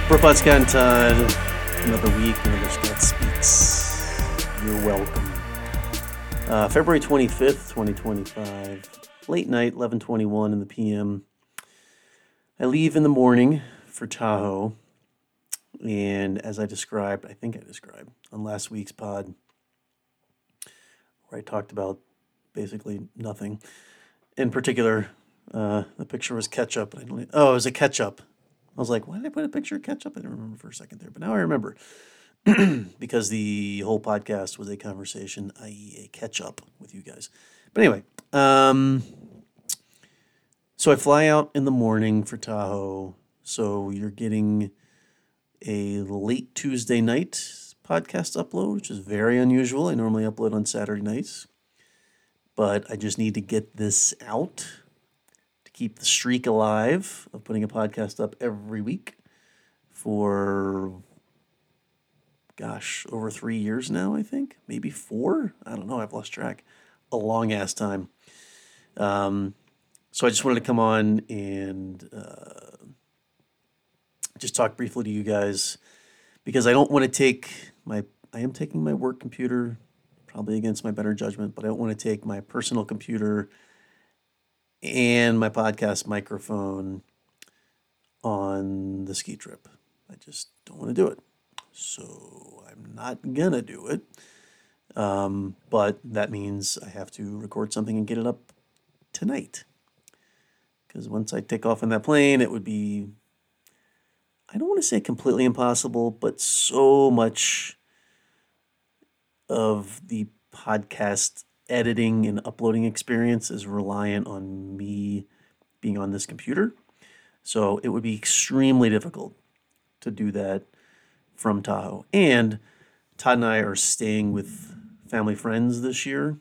Brooklyn Scott and Todd, another week, another Scott Speaks. You're welcome. February 25th, 2025, late night, 11:21 in the p.m. I leave in the morning for Tahoe, and as I described on last week's pod, where I talked about basically nothing. In particular, the picture was ketchup. It was a ketchup. I was like, why did I put a picture of ketchup? I didn't remember for a second there, but now I remember. Because the whole podcast was a conversation, i.e. a catch-up with you guys. But anyway, so I fly out in the morning for Tahoe. So you're getting a late Tuesday night podcast upload, which is very unusual. I normally upload on Saturday nights. But I just need to get this out to keep the streak alive of putting a podcast up every week for, over 3 years now, I think. Maybe 4? I don't know. I've lost track. A long-ass time. So I just wanted to come on and just talk briefly to you guys because I don't want to take I am taking my work computer, probably against my better judgment, but I don't want to take my personal computer and my podcast microphone on the ski trip. I just don't want to do it. So I'm not going to do it. But that means I have to record something and get it up tonight. Because once I take off on that plane, it would be, I don't want to say completely impossible, but so much of the podcast editing and uploading experience is reliant on me being on this computer. So it would be extremely difficult to do that from Tahoe. And Todd and I are staying with family friends this year.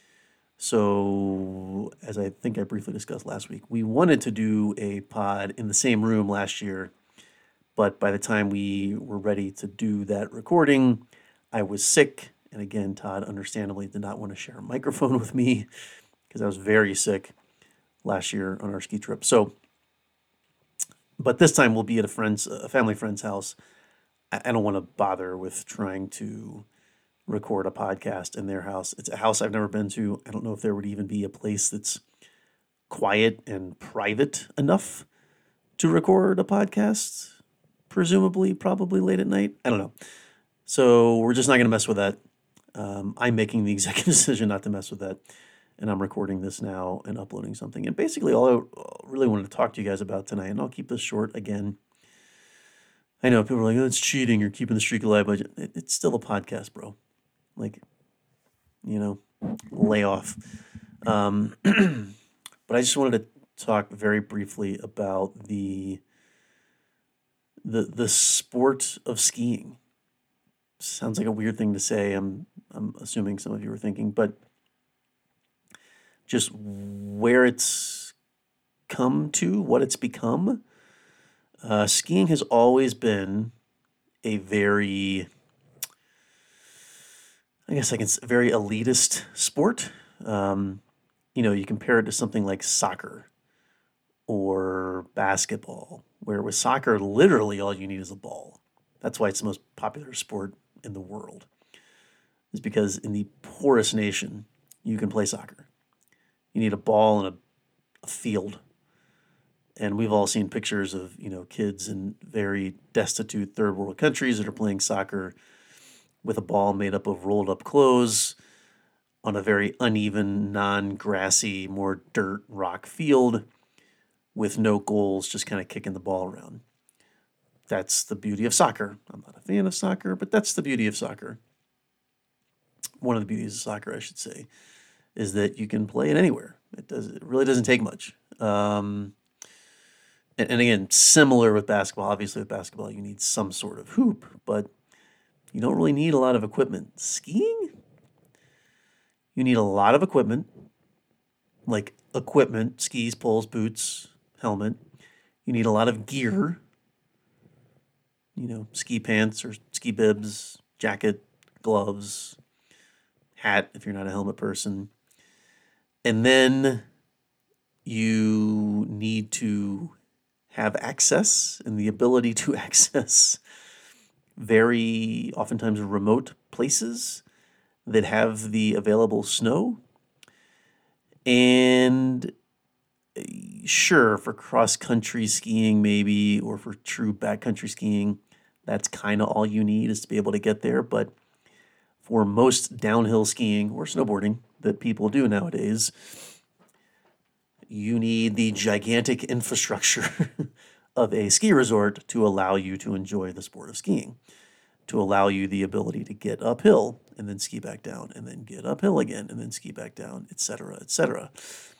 So, as I think I briefly discussed last week, we wanted to do a pod in the same room last year. But by the time we were ready to do that recording, I was sick. And again, Todd understandably did not want to share a microphone with me because I was very sick last year on our ski trip. So, but this time we'll be at a family friend's house. I don't want to bother with trying to record a podcast in their house. It's a house I've never been to. I don't know if there would even be a place that's quiet and private enough to record a podcast, presumably, probably late at night. I don't know. So we're just not going to mess with that. I'm making the executive decision not to mess with that. And I'm recording this now and uploading something. And basically all I really wanted to talk to you guys about tonight, and I'll keep this short again. I know people are like, oh, it's cheating. You're keeping the streak alive. But it's still a podcast, bro. Like, lay off. But I just wanted to talk very briefly about the sport of skiing. Sounds like a weird thing to say. I'm assuming some of you are thinking, but just where it's come to, what it's become. Skiing has always been a very, very elitist sport. You compare it to something like soccer or basketball, where with soccer, literally all you need is a ball. That's why it's the most popular sport in the world. Is because in the poorest nation, you can play soccer. You need a ball and a field. And we've all seen pictures of, kids in very destitute third world countries that are playing soccer with a ball made up of rolled up clothes on a very uneven, non-grassy, more dirt rock field with no goals, just kind of kicking the ball around. That's the beauty of soccer. I'm not a fan of soccer, but that's the beauty of soccer. One of the beauties of soccer, I should say, is that you can play it anywhere. It really doesn't take much. And again, similar with basketball. Obviously, with basketball, you need some sort of hoop, but you don't really need a lot of equipment. Skiing, you need a lot of equipment, like skis, poles, boots, helmet. You need a lot of gear, ski pants or ski bibs, jacket, gloves, hat if you're not a helmet person. And then you need to have access and the ability to access very oftentimes remote places that have the available snow. And sure, for cross country skiing, maybe, or for true backcountry skiing, that's kind of all you need is to be able to get there. But for most downhill skiing or snowboarding that people do nowadays, you need the gigantic infrastructure of a ski resort to allow you to enjoy the sport of skiing, to allow you the ability to get uphill and then ski back down and then get uphill again and then ski back down, etc., etc.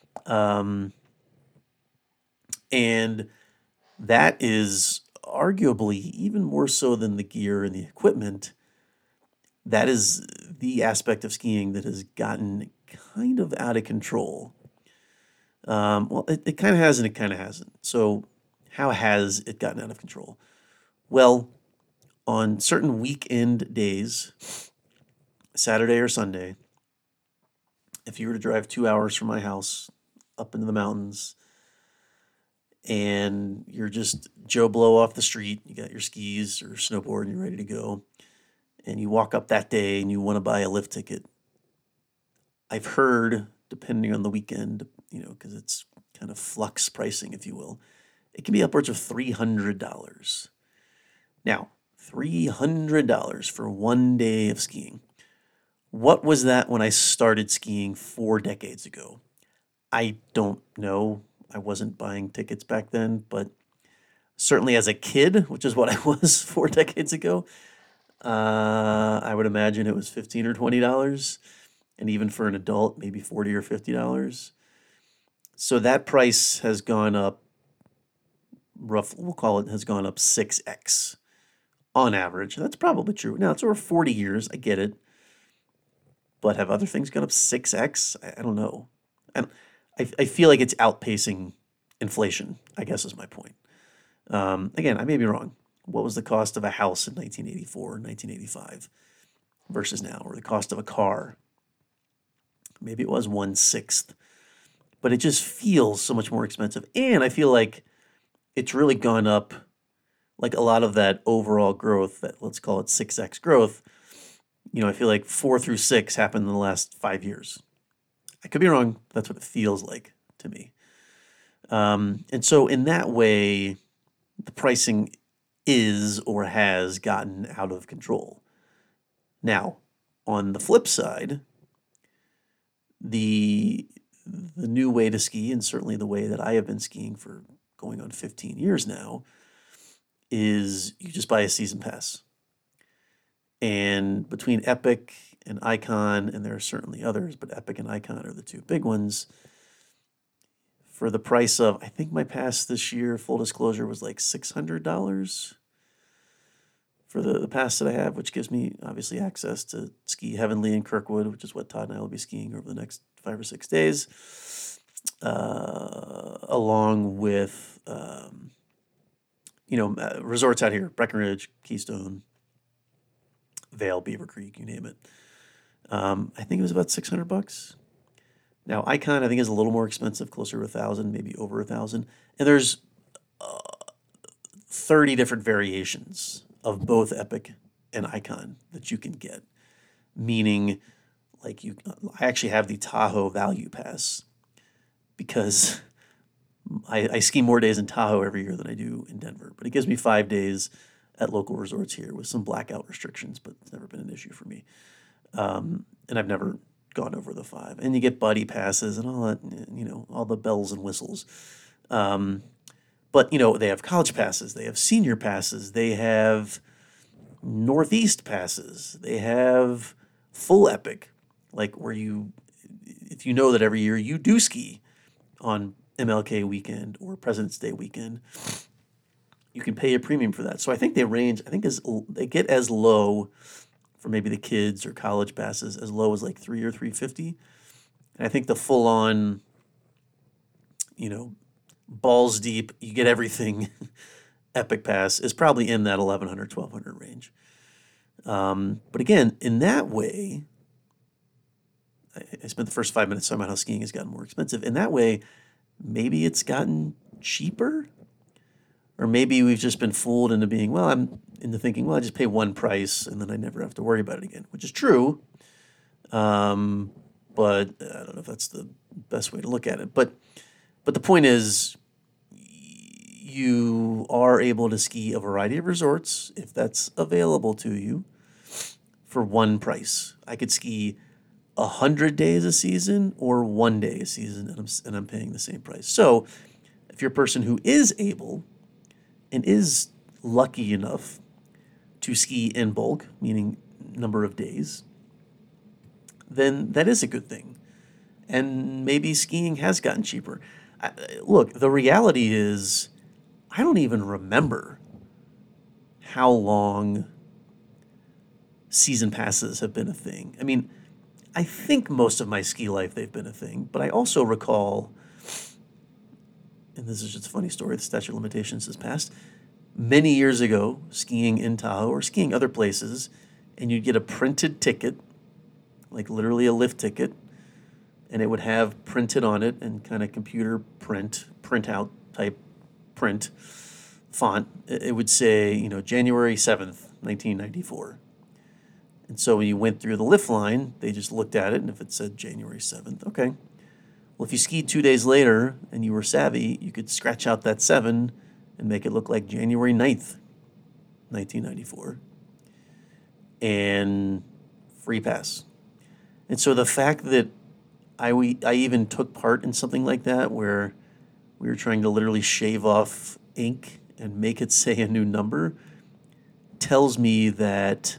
And that is arguably even more so than the gear and the equipment. That is the aspect of skiing that has gotten kind of out of control. Well, it kind of has and it kind of hasn't. So, how has it gotten out of control? Well, on certain weekend days, Saturday or Sunday, if you were to drive 2 hours from my house up into the mountains and you're just Joe Blow off the street, you got your skis or snowboard and you're ready to go, and you walk up that day and you want to buy a lift ticket, I've heard, depending on the weekend, because it's kind of flux pricing, if you will, it can be upwards of $300. Now, $300 for one day of skiing. What was that when I started skiing 4 decades ago? I don't know. I wasn't buying tickets back then, but certainly as a kid, which is what I was 4 decades ago, I would imagine it was $15 or $20, and even for an adult, maybe $40 or $50. So that price has gone up, we'll call it, has gone up 6x on average. That's probably true. Now, it's over 40 years. I get it. But have other things gone up 6x? I don't know. And I feel like it's outpacing inflation, I guess is my point. Again, I may be wrong. What was the cost of a house in 1984 or 1985 versus now? Or the cost of a car? Maybe it was 1/6. But it just feels so much more expensive. And I feel like it's really gone up, like a lot of that overall growth, that let's call it 6x growth. I feel like 4 through 6 happened in the last 5 years. I could be wrong. That's what it feels like to me. And so in that way, the pricing is or has gotten out of control. Now, on the flip side, the new way to ski, and certainly the way that I have been skiing for going on 15 years now, is you just buy a season pass. And between Epic and Icon, and there are certainly others, but Epic and Icon are the two big ones, for the price of, I think my pass this year, full disclosure, was like $600 for the pass that I have, which gives me obviously access to ski Heavenly and Kirkwood, which is what Todd and I will be skiing over the next 5 or 6 days, along with resorts out here: Breckenridge, Keystone, Vail, Beaver Creek, you name it. I think it was about $600. Now, Icon, I think, is a little more expensive, closer to 1,000, maybe over 1,000. And there's 30 different variations of both Epic and Icon that you can get. Meaning, I actually have the Tahoe Value Pass because I ski more days in Tahoe every year than I do in Denver. But it gives me 5 days at local resorts here with some blackout restrictions, but it's never been an issue for me. And I've never gone over the 5. And you get buddy passes and all that, all the bells and whistles. But, they have college passes, they have senior passes, they have Northeast passes, they have full Epic, like where if you know that every year you do ski on MLK weekend or President's Day weekend, you can pay a premium for that. So I think they get as low for maybe the kids or college passes as low as like $300 or $350. And I think the full on, balls deep, you get everything Epic Pass is probably in that $1,100, $1,200 range. But again, in that way, I spent the first 5 minutes talking about how skiing has gotten more expensive. In that way, maybe it's gotten cheaper. Or maybe we've just been fooled into being, well, I'm into thinking, well, I just pay one price and then I never have to worry about it again, which is true. Um, but I don't know if that's the best way to look at it. But the point is, you are able to ski a variety of resorts if that's available to you for one price. I could ski 100 days a season or 1 day a season, and I'm paying the same price. So if you're a person who is able and is lucky enough to ski in bulk, meaning number of days, then that is a good thing. And maybe skiing has gotten cheaper. Look, the reality is, I don't even remember how long season passes have been a thing. I mean, I think most of my ski life they've been a thing, but I also recall, and this is just a funny story, the statute of limitations has passed, many years ago, skiing in Tahoe or skiing other places, and you'd get a printed ticket, like literally a lift ticket, and it would have printed on it and kind of computer printout type print font. It would say, January 7th, 1994. And so when you went through the lift line, they just looked at it, and if it said January 7th, okay. Well, if you skied 2 days later and you were savvy, you could scratch out that 7 and make it look like January 9th, 1994. And free pass. And so the fact that I even took part in something like that where we were trying to literally shave off ink and make it say a new number tells me that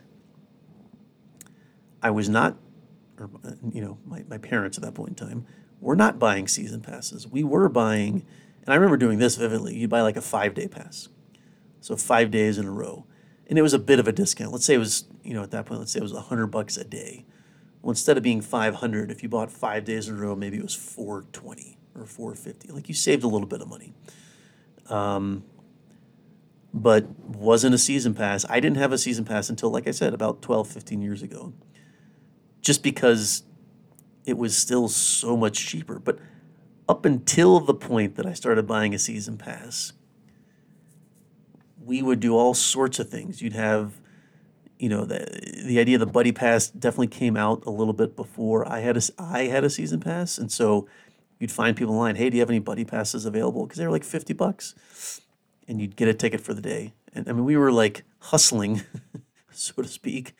I was not, or my parents at that point in time were not buying season passes. We were buying, and I remember doing this vividly. You buy like a 5-day pass, so 5 days in a row, and it was a bit of a discount. Let's say it was, at that point, let's say it was $100 a day. Well, instead of being 500, if you bought 5 days in a row, maybe it was 420 or 450. Like you saved a little bit of money. But wasn't a season pass. I didn't have a season pass until, like I said, about 12, 15 years ago. Just because it was still so much cheaper. But up until the point that I started buying a season pass, we would do all sorts of things. You'd have, the idea of the buddy pass definitely came out a little bit before I had a season pass, and so you'd find people in line. Hey, do you have any buddy passes available? Because they were like $50, and you'd get a ticket for the day. And I mean, we were like hustling, so to speak,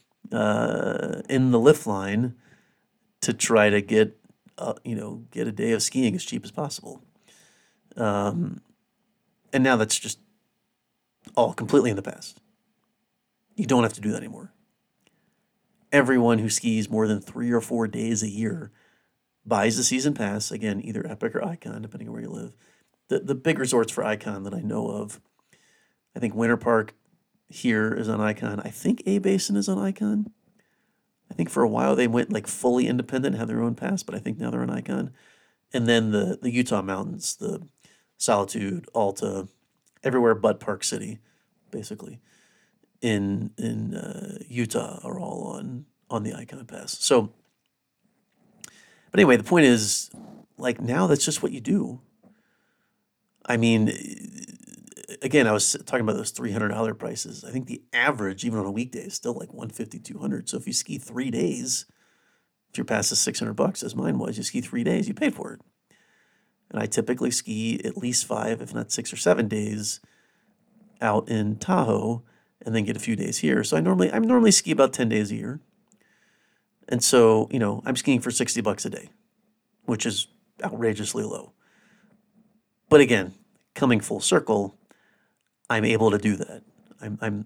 in the lift line to try to get a day of skiing as cheap as possible. And now that's just all completely in the past. You don't have to do that anymore. Everyone who skis more than 3 or 4 days a year buys a season pass, again, either Epic or Icon, depending on where you live. The big resorts for Icon that I know of, I think Winter Park here is on Icon. I think A-Basin is on Icon. I think for a while they went like fully independent, had their own pass, but I think now they're on Icon. And then the Utah mountains, the Solitude, Alta, everywhere but Park City, basically, in Utah are all on the Icon Pass. So, but anyway, the point is, like, now that's just what you do. I mean, again, I was talking about those $300 prices. I think the average, even on a weekday, is still like $150, $200. So if you ski 3 days, if your pass is $600, as mine was, you ski 3 days, you paid for it. And I typically ski at least 5, if not 6 or 7 days out in Tahoe, and then get a few days here. So I normally ski about 10 days a year. And so, I'm skiing for $60 a day, which is outrageously low. But again, coming full circle, I'm able to do that. I'm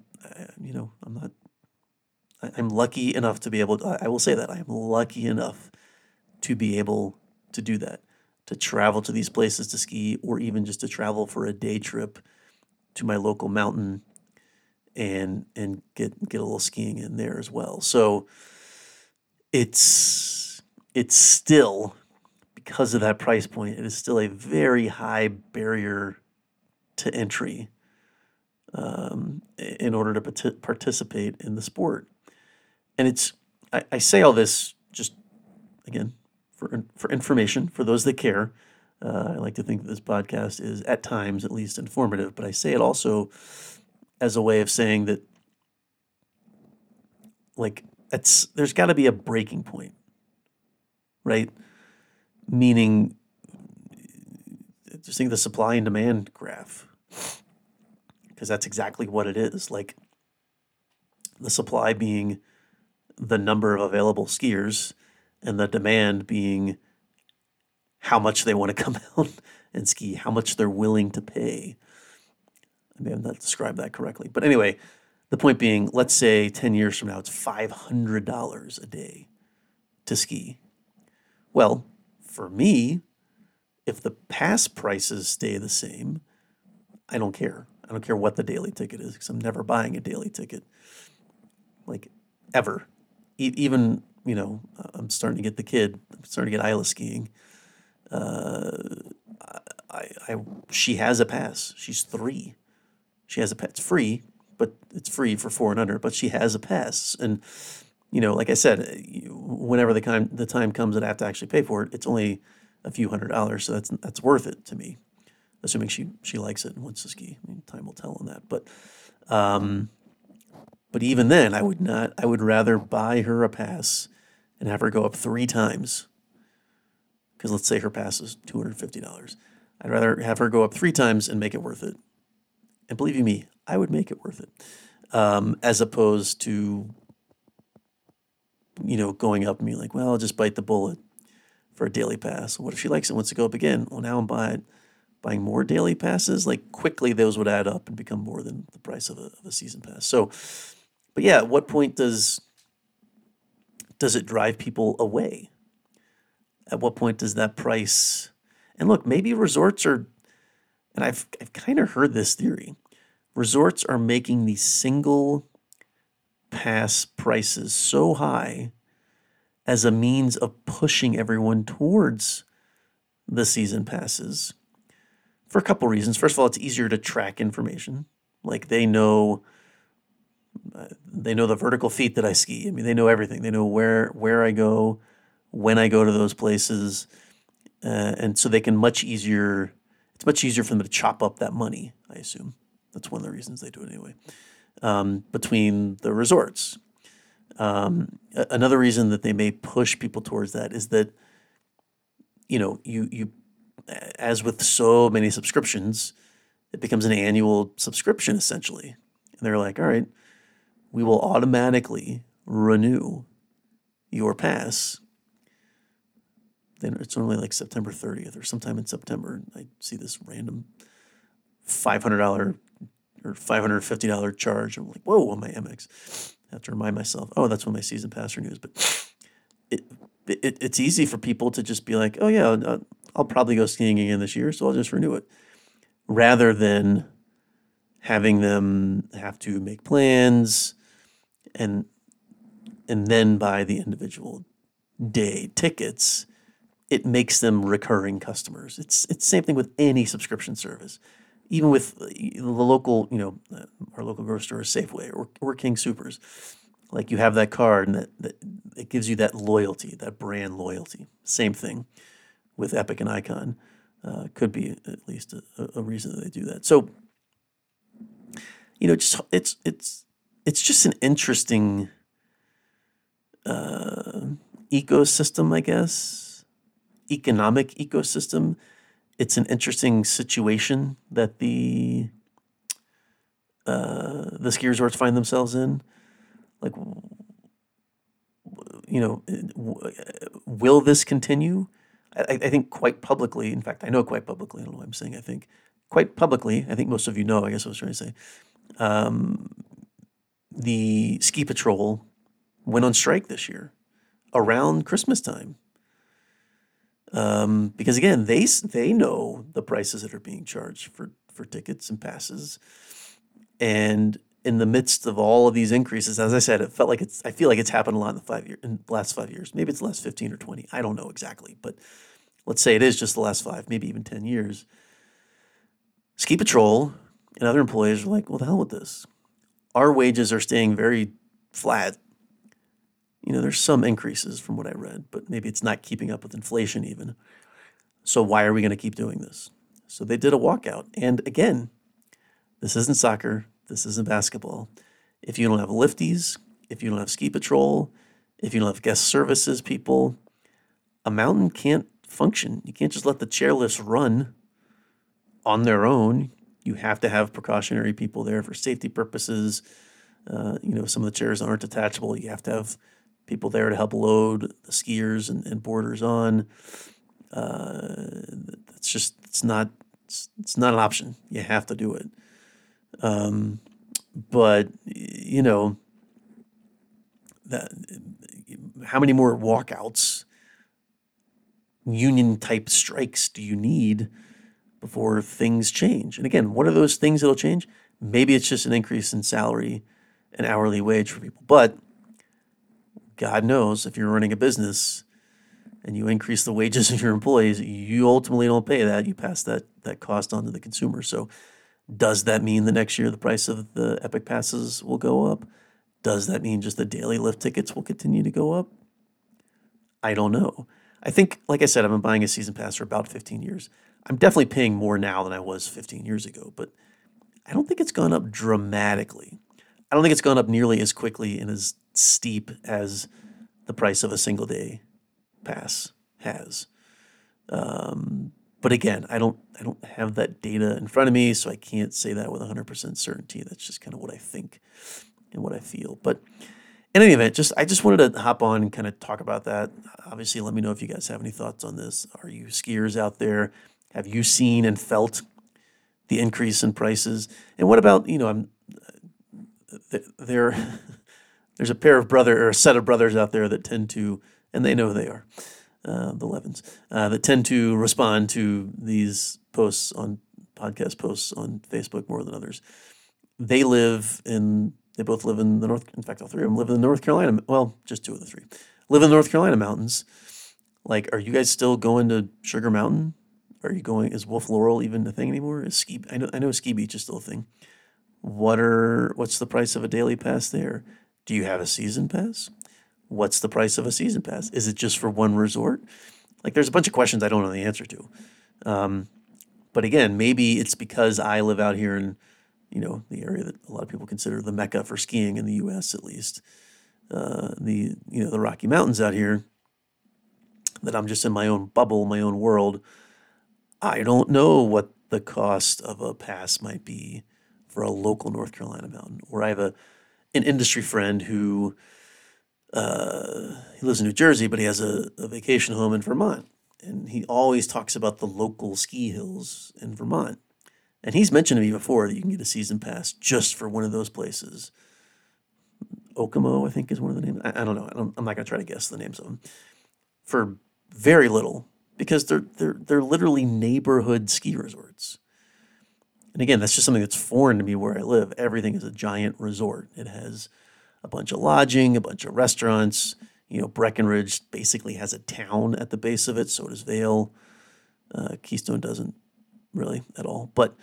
lucky enough to be able to, I will say that I'm lucky enough to be able to do that, to travel to these places to ski, or even just to travel for a day trip to my local mountain and get a little skiing in there as well. So it's still, because of that price point, it is still a very high barrier to entry in order to participate in the sport. And I say all this just, again, for information, for those that care. I like to think that this podcast is at times at least informative, but I say it also as a way of saying that like there's got to be a breaking point, right? Meaning, just think of the supply and demand graph, because that's exactly what it is. Like the supply being the number of available skiers, and the demand being how much they want to come out and ski, how much they're willing to pay. I may have not described that correctly. But anyway, the point being, let's say 10 years from now, it's $500 a day to ski. Well, for me, if the pass prices stay the same, I don't care. I don't care what the daily ticket is, because I'm never buying a daily ticket, like ever. Even, I'm starting to get the kid. I'm starting to get Isla skiing. She has a pass. She's 3. She has a pass. It's free, but it's free for 400. But she has a pass, and like I said, whenever the time comes that I have to actually pay for it, it's only a few $100s. So that's worth it to me, assuming she likes it and wants to ski. I mean, time will tell on that. But even then, I would not. I would rather buy her a pass and have her go up 3 times. Because let's say her pass is $250. I'd rather have her go up 3 times and make it worth it. And believe you me, I would make it worth it. As opposed to, going up and being like, well, I'll just bite the bullet for a daily pass. What if she likes it, wants to go up again? Well, now I'm buying more daily passes. Like quickly, those would add up and become more than the price of a season pass. So, but yeah, at what point does it drive people away? At what point does that price? And look, maybe resorts are, and I've kind of heard this theory. Resorts are making these single pass prices so high as a means of pushing everyone towards the season passes for a couple reasons. First of all, it's easier to track information. Like they know the vertical feet that I ski. I mean, they know everything. They know where I go, when I go to those places, and so they can much easier. It's much easier for them to chop up that money, I assume. That's one of the reasons they do it anyway. Between the resorts. Another reason that they may push people towards that is that, you as with so many subscriptions, it becomes an annual subscription essentially. And they're like, all right, we will automatically renew your pass. Then it's only like September 30th or sometime in September. I see this random $500 or $550 charge. I'm like, whoa, on my Amex. I have to remind myself, oh, that's when my season pass renews. But it's easy for people to just be like, oh yeah, I'll probably go skiing again this year, so I'll just renew it, rather than having them have to make plans and then buy the individual day tickets. It makes them recurring customers. It's the same thing with any subscription service. Even with the local, our local grocery store is Safeway or King Soopers. Like you have that card and that it gives you that loyalty, that brand loyalty. Same thing with Epic and Icon. Could be at least a reason that they do that. So, just it's just an interesting ecosystem, I guess. Economic ecosystem. It's an interesting situation that the ski resorts find themselves in. Like, will this continue? I think quite publicly. In fact, I know quite publicly. I don't know why I'm saying I think. Quite publicly, I think most of you know, I guess I was trying to say, the Ski Patrol went on strike this year around Christmas time. Because again, they know the prices that are being charged for tickets and passes, and in the midst of all of these increases, as I said, I feel like it's happened a lot in the last 5 years. Maybe it's the last 15 or 20. I don't know exactly, but let's say it is just the last 5, maybe even 10 years. Ski Patrol and other employees are like, well, the hell with this. Our wages are staying very flat. There's some increases from what I read, but maybe it's not keeping up with inflation even. So why are we going to keep doing this? So they did a walkout. And again, this isn't soccer. This isn't basketball. If you don't have lifties, if you don't have ski patrol, if you don't have guest services people, a mountain can't function. You can't just let the chairlifts run on their own. You have to have precautionary people there for safety purposes. Some of the chairs aren't detachable. You have to have people there to help load the skiers and boarders on. It's not an option. You have to do it. But that how many more walkouts, union type strikes do you need before things change? And again, what are those things that'll change? Maybe it's just an increase in salary and hourly wage for people. But God knows if you're running a business and you increase the wages of your employees, you ultimately don't pay that. You pass that cost on to the consumer. So does that mean the next year the price of the Epic passes will go up? Does that mean just the daily lift tickets will continue to go up? I don't know. I think, like I said, I've been buying a season pass for about 15 years. I'm definitely paying more now than I was 15 years ago, but I don't think it's gone up dramatically. I don't think it's gone up nearly as quickly and as steep as the price of a single day pass has. But again, I don't have that data in front of me, so I can't say that with 100% certainty. That's just kind of what I think and what I feel. But in any event, I just wanted to hop on and kind of talk about that. Obviously, let me know if you guys have any thoughts on this. Are you skiers out there? Have you seen and felt the increase in prices? And what about, there there's a set of brothers out there that tend to, and they know who they are, the Levins, that tend to respond to these podcast posts on Facebook more than others. They both live in the North, in fact, all three of them live in the North Carolina, well, just two of the three, live in the North Carolina mountains. Like, are you guys still going to Sugar Mountain? Is Wolf Laurel even a thing anymore? I know Ski Beach is still a thing. What's the price of a daily pass there? Do you have a season pass? What's the price of a season pass? Is it just for one resort? Like, there's a bunch of questions I don't know the answer to. But again, maybe it's because I live out here in, the area that a lot of people consider the Mecca for skiing in the U.S. at least. The Rocky Mountains out here, that I'm just in my own bubble, my own world. I don't know what the cost of a pass might be for a local North Carolina mountain. Or I have an industry friend who he lives in New Jersey, but he has a vacation home in Vermont. And he always talks about the local ski hills in Vermont. And he's mentioned to me before that you can get a season pass just for one of those places. Okemo, I think, is one of the names. I don't know. I'm not going to try to guess the names of them. For very little, because they're literally neighborhood ski resorts. And again, that's just something that's foreign to me where I live. Everything is a giant resort. It has a bunch of lodging, a bunch of restaurants. Breckenridge basically has a town at the base of it. So does Vail. Keystone doesn't really at all. But,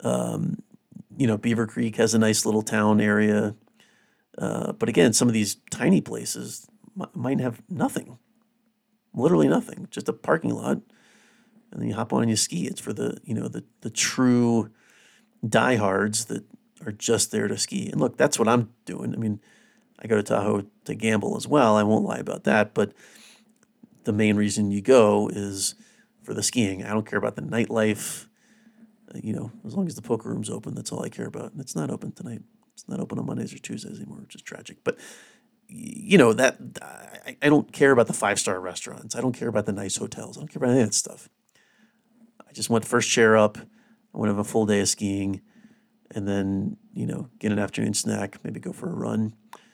Beaver Creek has a nice little town area. But again, some of these tiny places might have nothing. Literally nothing. Just a parking lot. And then you hop on and you ski. It's for the true diehards that are just there to ski. And look, that's what I'm doing. I mean, I go to Tahoe to gamble as well. I won't lie about that. But the main reason you go is for the skiing. I don't care about the nightlife. As long as the poker room's open, that's all I care about. And it's not open tonight. It's not open on Mondays or Tuesdays anymore, which is tragic. But, that I don't care about the 5-star restaurants. I don't care about the nice hotels. I don't care about any of that stuff. I just want first chair up. I want to have a full day of skiing. And then, get an afternoon snack, maybe go for a run.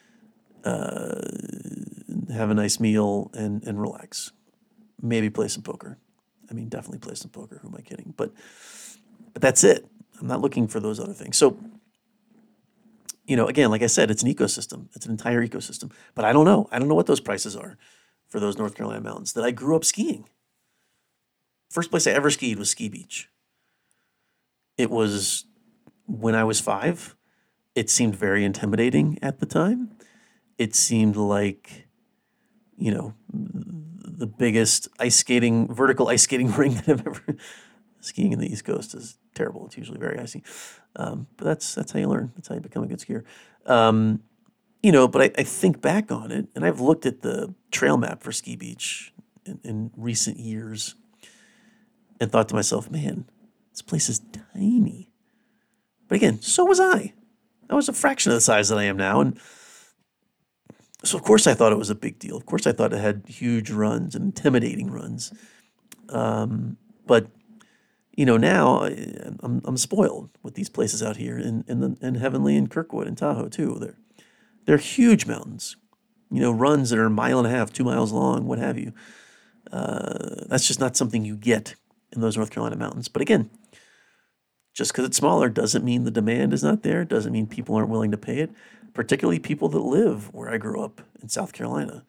Have a nice meal and relax. Maybe play some poker. I mean, definitely play some poker. Who am I kidding? But that's it. I'm not looking for those other things. So, again, like I said, it's an ecosystem. It's an entire ecosystem. But I don't know. I don't know what those prices are for those North Carolina mountains that I grew up skiing. First place I ever skied was Ski Beach. It was when I was 5. It seemed very intimidating at the time. It seemed like, the biggest vertical ice skating rink that I've ever. Skiing in the East Coast is terrible. It's usually very icy. But that's how you learn. That's how you become a good skier. Um, but I think back on it, and I've looked at the trail map for Ski Beach in recent years and thought to myself, man, this place is tiny. But again, so was I. I was a fraction of the size that I am now. And so, of course, I thought it was a big deal. Of course, I thought it had huge runs and intimidating runs. But now I'm spoiled with these places out here in Heavenly and Kirkwood and Tahoe too. They're huge mountains, runs that are a mile and a half, 2 miles long, what have you. That's just not something you get in those North Carolina mountains. But again, just because it's smaller doesn't mean the demand is not there. Doesn't mean people aren't willing to pay it. Particularly people that live where I grew up in South Carolina.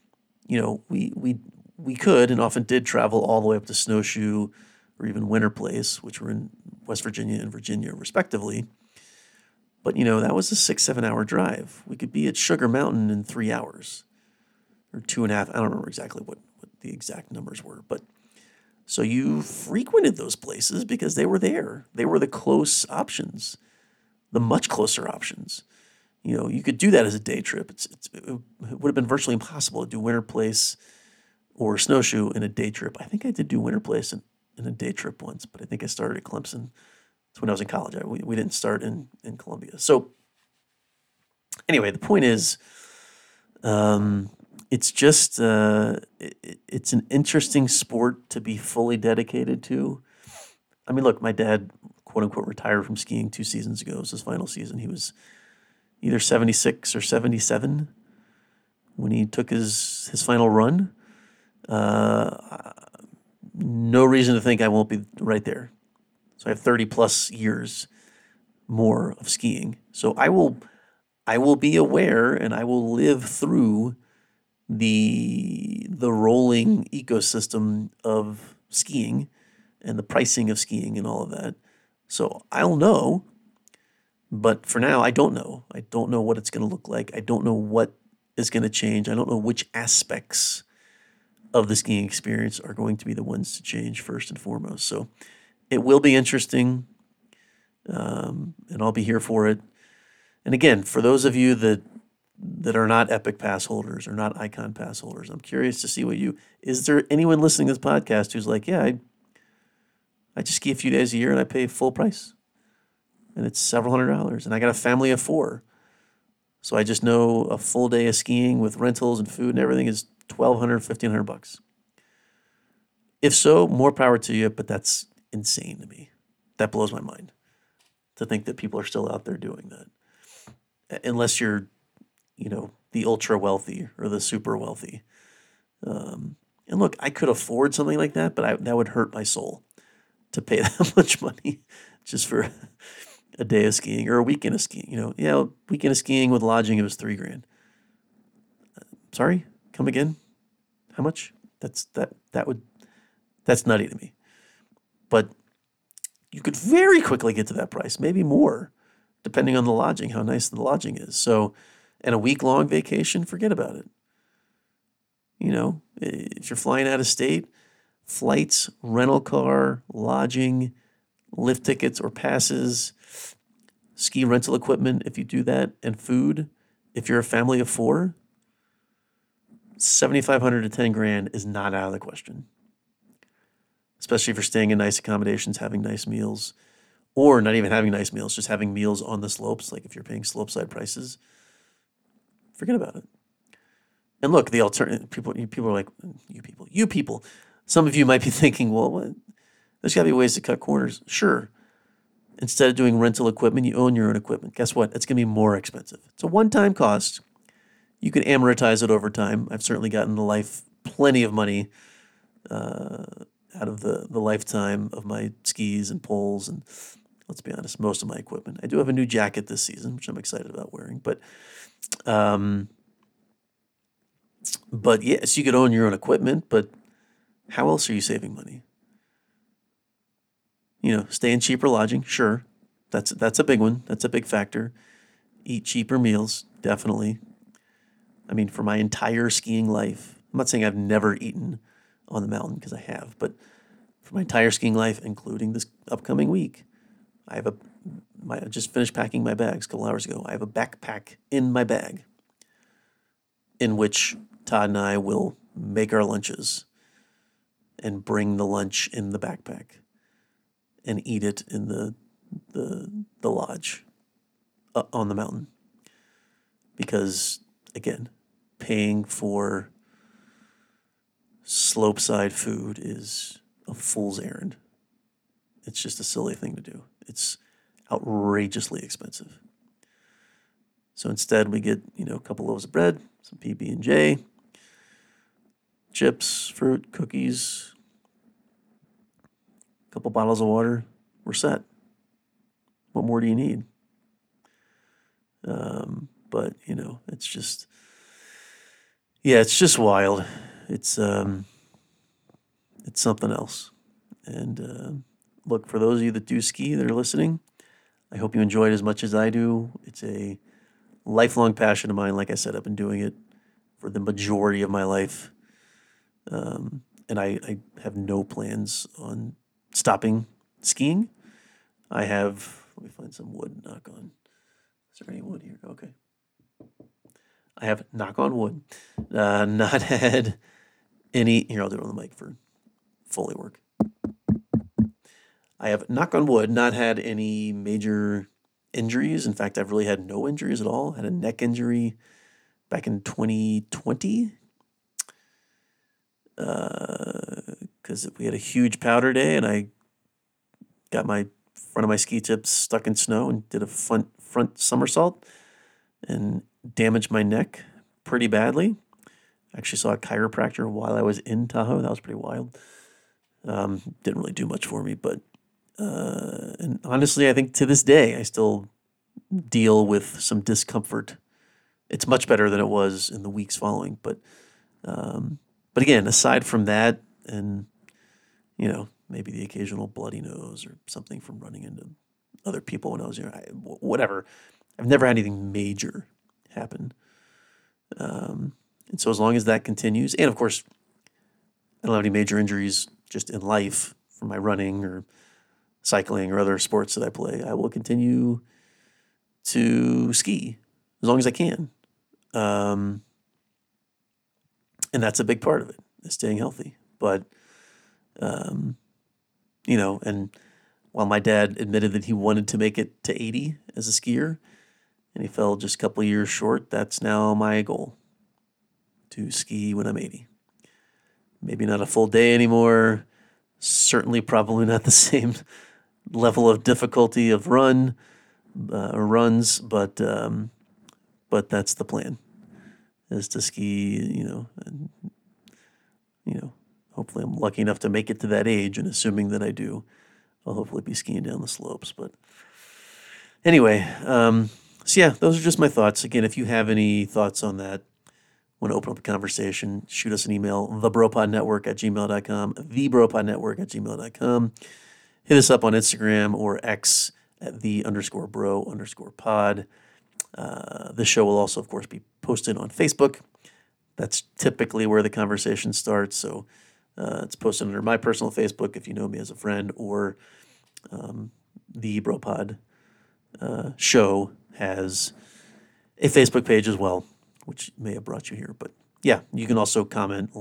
We could and often did travel all the way up to Snowshoe or even Winter Place, which were in West Virginia and Virginia respectively. But that was a 6-7 hour drive. We could be at Sugar Mountain in 3 hours or 2.5. I don't remember exactly what the exact numbers were, but so you frequented those places because they were there. They were the close options, the much closer options. You could do that as a day trip. It would have been virtually impossible to do Winter Place or Snowshoe in a day trip. I think I did do Winter Place in a day trip once, but I think I started at Clemson. That's when I was in college. We didn't start in Columbia. So anyway, the point is, it's just it's an interesting sport to be fully dedicated to. I mean, look, my dad, quote unquote, retired from skiing 2 seasons ago. It was his final season. He was either 76 or 77 when he took his final run. No reason to think I won't be right there. So I have 30 plus years more of skiing. So I will be aware and I will live through the rolling ecosystem of skiing and the pricing of skiing and all of that. So I'll know, but for now I don't know. I don't know what it's going to look like. I don't know what is going to change. I don't know which aspects of the skiing experience are going to be the ones to change first and foremost. So it will be interesting, and I'll be here for it. And again, for those of you that are not Epic Pass holders or not Icon Pass holders, I'm curious to see is there anyone listening to this podcast who's like, yeah, I just ski a few days a year and I pay full price. And it's several $100s. And I got a family of 4. So I just know a full day of skiing with rentals and food and everything is $1,200, $1,500. If so, more power to you, but that's insane to me. That blows my mind to think that people are still out there doing that. Unless you're, the ultra wealthy or the super wealthy. And look, I could afford something like that, but that would hurt my soul to pay that much money just for a day of skiing or a weekend of skiing. A weekend of skiing with lodging, it was $3,000. Sorry, come again? How much? That's nutty to me. But you could very quickly get to that price, maybe more, depending on the lodging, how nice the lodging is. So, and a week-long vacation, forget about it. If you're flying out of state, flights, rental car, lodging, lift tickets or passes, ski rental equipment, if you do that, and food, if you're a family of 4, $7,500 to $10,000 is not out of the question. Especially if you're staying in nice accommodations, having nice meals, or not even having nice meals, just having meals on the slopes. Like if you're paying slopeside prices, forget about it. And look, the alternative people are like, you people. Some of you might be thinking, well, there's got to be ways to cut corners. Sure. Instead of doing rental equipment, you own your own equipment. Guess what? It's going to be more expensive. It's a one-time cost. You can amortize it over time. I've certainly gotten plenty of money out of the lifetime of my skis and poles and, let's be honest, most of my equipment. I do have a new jacket this season, which I'm excited about wearing. But yes, you could own your own equipment, but how else are you saving money? Stay in cheaper lodging, sure. That's a big one. That's a big factor. Eat cheaper meals, definitely. I mean, for my entire skiing life, I'm not saying I've never eaten on the mountain, because I have, but for my entire skiing life, including this upcoming week, I just finished packing my bags a couple hours ago. I have a backpack in my bag in which Todd and I will make our lunches and bring the lunch in the backpack and eat it in the lodge on the mountain. Because, again, paying for slopeside food is a fool's errand. It's just a silly thing to do. It's outrageously expensive. So instead we get, a couple loaves of bread, some PB&J, chips, fruit, cookies, a couple bottles of water. We're set. What more do you need? But, it's just, it's just wild. It's something else. And look, for those of you that do ski that are listening, I hope you enjoy it as much as I do. It's a lifelong passion of mine. Like I said, I've been doing it for the majority of my life. And I have no plans on stopping skiing. Let me find some wood, knock on. Is there any wood here? Okay. I have, knock on wood, not had any, here, I'll do it on the mic for Foley work. I have, knock on wood, not had any major injuries. In fact, I've really had no injuries at all. I had a neck injury back in 2020 because we had a huge powder day and I got my front of my ski tips stuck in snow and did a front somersault and damaged my neck pretty badly. I actually saw a chiropractor while I was in Tahoe. That was pretty wild. Didn't really do much for me, but and honestly, I think to this day, I still deal with some discomfort. It's much better than it was in the weeks following, but again, aside from that, and maybe the occasional bloody nose or something from running into other people when I was young, whatever. I've never had anything major happen. And so as long as that continues, and of course, I don't have any major injuries just in life from my running or cycling or other sports that I play, I will continue to ski as long as I can. And that's a big part of it, is staying healthy. But, and while my dad admitted that he wanted to make it to 80 as a skier, and he fell just a couple of years short, that's now my goal, to ski when I'm 80. Maybe not a full day anymore. Certainly probably not the same level of difficulty of runs, but that's the plan, is to ski, and, hopefully I'm lucky enough to make it to that age, and assuming that I do, I'll hopefully be skiing down the slopes. But anyway, so yeah, those are just my thoughts. Again, if you have any thoughts on that, want to open up a conversation, shoot us an email, thebropodnetwork@gmail.com, thebropodnetwork@gmail.com. Hit us up on Instagram or X at @the_bro_pod. This show will also, of course, be posted on Facebook. That's typically where the conversation starts. So it's posted under my personal Facebook if you know me as a friend, or the BroPod show has a Facebook page as well, which may have brought you here. But yeah, you can also comment,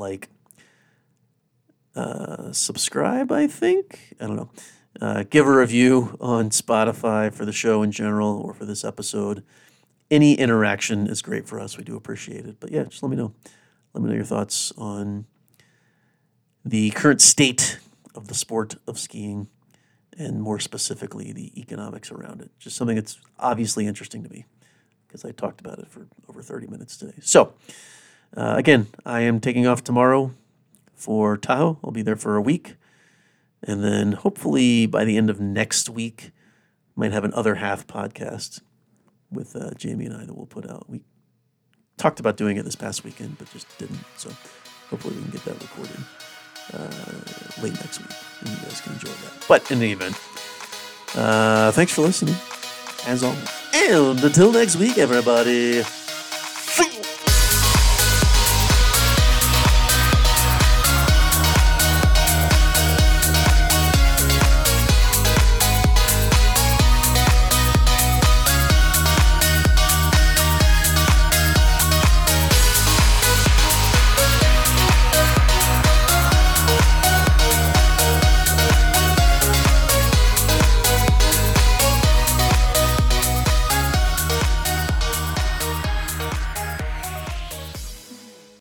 subscribe, I think. I don't know. Give a review on Spotify for the show in general or for this episode. Any interaction is great for us. We do appreciate it. But yeah, just let me know. Let me know your thoughts on the current state of the sport of skiing, and more specifically, the economics around it. Just something that's obviously interesting to me, because I talked about it for over 30 minutes today. So, again, I am taking off tomorrow for Tahoe. I'll be there for a week. And then hopefully by the end of next week, might have an other half podcast with Jamie and I that we'll put out. We talked about doing it this past weekend, but just didn't. So hopefully we can get that recorded late next week, and you guys can enjoy that. But in the event, thanks for listening, as always. And until next week, everybody.